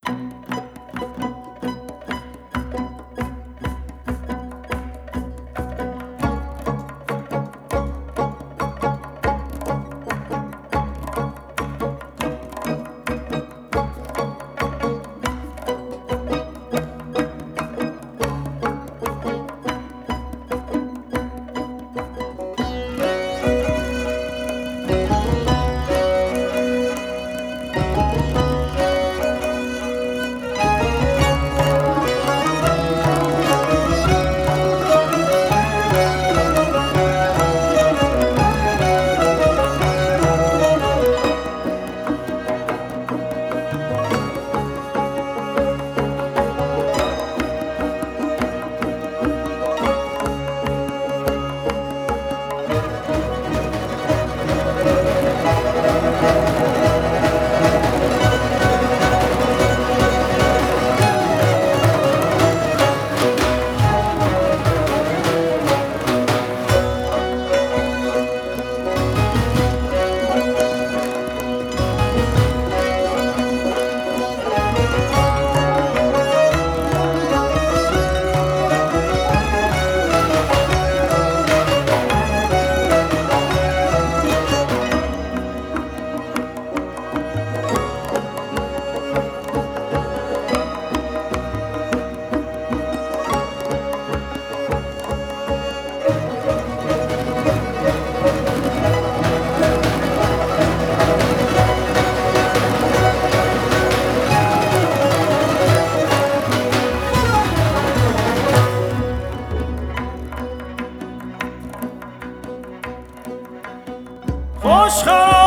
خوش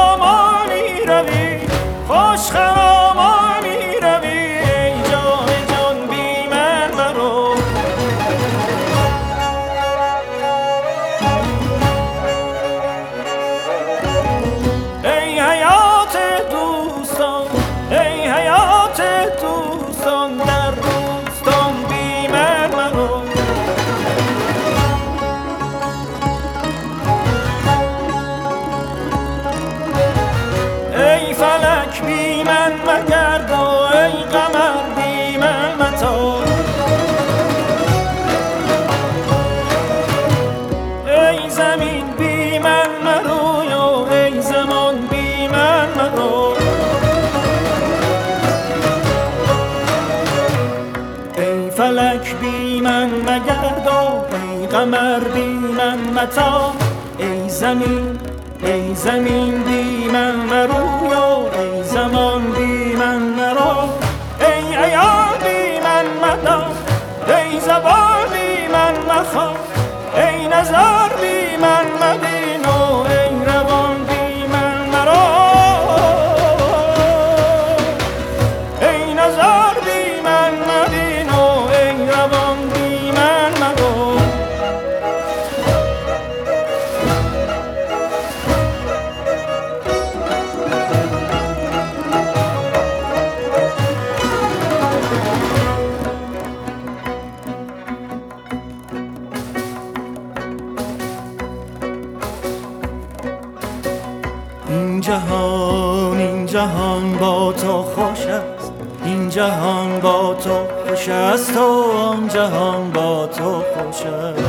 خرامی روی، خوش خرامی روی، ای جان جان بی من مرو. ای حیات دوستان، ای حیات دوستان، در دوستان بی من مرو. ای فلک بی من مگرد و ای قمر بی من متاب. ای زمین بی من مروی و ای زمان بی من مرو. ای فلک بی من مگرد و ای قمر بی من متاب. ای زمین بی من مروی و ای زمان بی من مرو. ای عیان بی من مدار، ای زبان بی من مخواه، ای نظر بی من مبین و ای روان بی من مرو. ای نظر بی من مبین و ای روان بی من مرو. این جهان با تو خوش است، این جهان با تو خوش است و آن جهان با تو خوش است.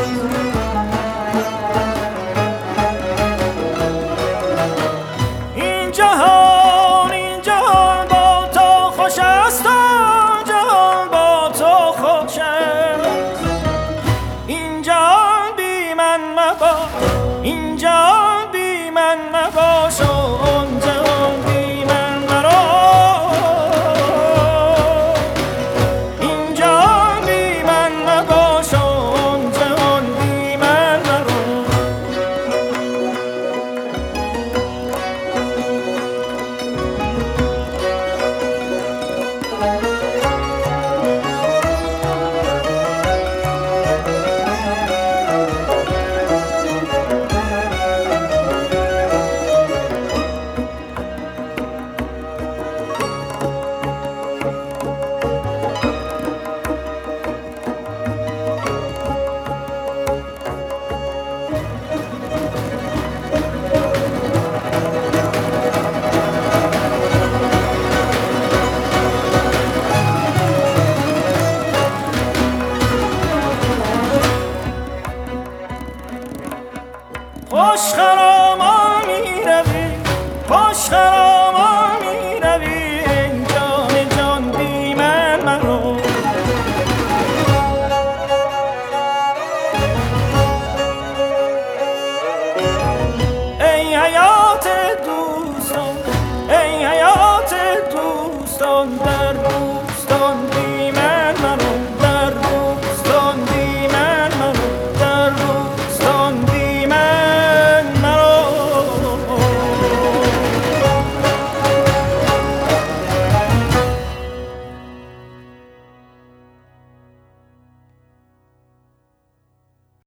این جهان با تو خوش است و آن جهان با تو خوش است. این جهان بی من مباش، این جهان بی من مباش و آن جهان بی من مرو. این جهان بی من مباش و آن جهان بی من مرو. عشق را